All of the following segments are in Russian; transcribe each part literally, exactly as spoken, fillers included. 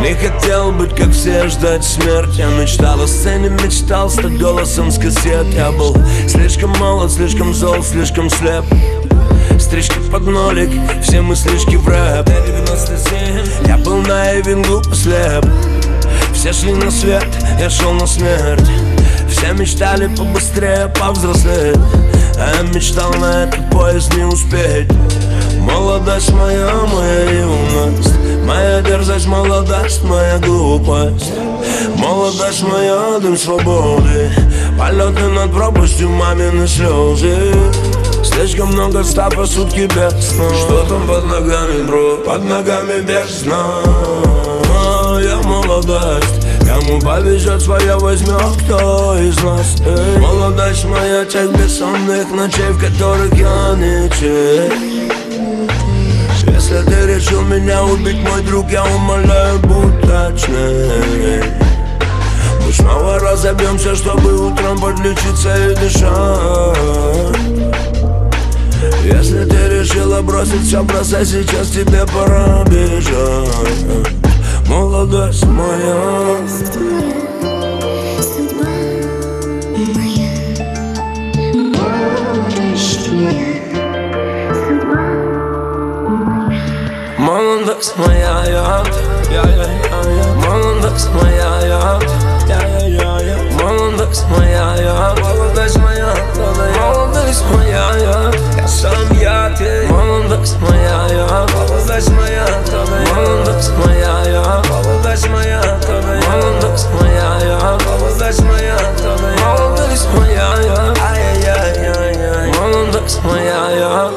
Не хотел быть как все, ждать смерть. Я мечтал о сцене, мечтал стать голосом с кассет. Я был слишком молод, слишком зол, слишком слеп. Стрижки под нолик, все мыслишки в рэп. Я был наивен, глупо слеп. Все шли на свет, я шел на смерть. Все мечтали побыстрее повзрослеть, а я мечтал на этот поезд не успеть. Молодость моя, моя юность, моя дерзость, молодость, моя глупость. Молодость моя, дым свободы, полеты над пропастью, мамины слезы. Слишком много стафа, сутки без сна. Что там под ногами, бро? Под ногами бездна. Я молодость, кому повезет, своя возьмет кто из нас. Эй. Молодость моя, тех бессонных ночей, в которых я не чей. Если ты решил меня убить, мой друг, я умоляю, будь точней. Мы снова разобьемся, чтобы утром подлечиться и дышать. Если ты решила бросить все, бросай, сейчас тебе пора бежать. Молодость моя. Молодость моя, я, я, я, я, молодость моя, я, я, я, я, молодость моя, я, молодость моя, молодость моя, я, я сам я, ты, молодость моя, я, молодость моя, молодость моя, я, молодость моя, молодость моя, я, молодость моя, молодость моя, я, ай-яй-яй-яй, молодость моя, я.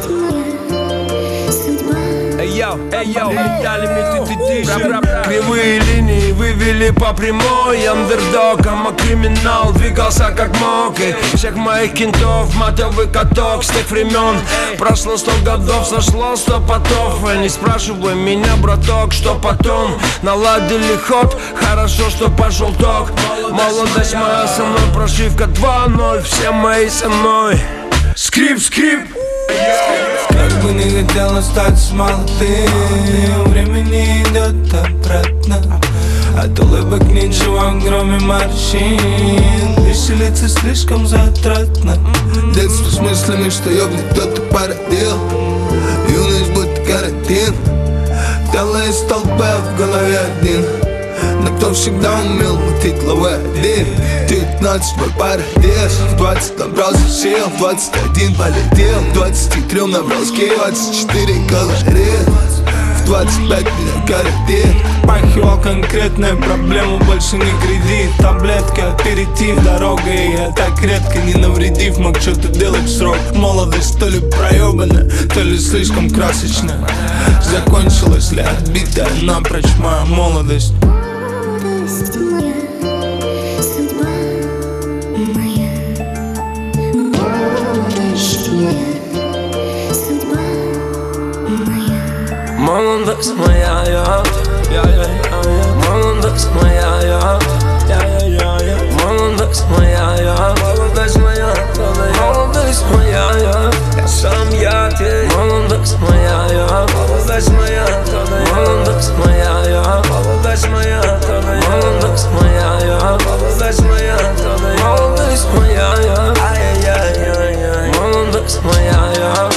Кривые линии вывели по прямой. Андердогом, а криминал двигался как мог. И всех моих кентов матовый каток с тех времен. Прошло сто годов, сошло сто потов. Не спрашивай меня, браток, что потом. Наладили ход, хорошо, что пошел ток. Молодость моя со мной, прошивка два ноль. Все мои со мной. Скрип, скрип. Как бы не хотелось стать молодым, времени идет обратно. От улыбок ничего, кроме морщин. Веселиться слишком затратно. Детство с мыслями, что ёбнет кто-то породил. Юность будто карантин. Тело из толпы, в голове один. Но кто всегда умел мутить главой один. девятнадцать мой парадес, в двадцать набрался сил, в двадцать один полетел, в двадцать три набрал скилл, двадцать четыре калорий, в двадцать пять меня коротит. Пахивал конкретная проблема, больше не кредит. Таблетка, аперитив, дорога, и я так редко, не навредив, мог что-то делать в срок. Молодость то ли проебана, то ли слишком красочная. Закончилась ли отбитая напрочь моя молодость. Молодость моя, я, я, я, я, молодость моя, я, я, я, я, молодость моя, я, молодость моя, молодость моя, я, я сам я, ты, молодость моя, я, молодость моя, молодость моя, я, молодость моя, молодость моя, я, молодость моя, молодость моя, я, ай-яй-яй-яй, молодость моя, я.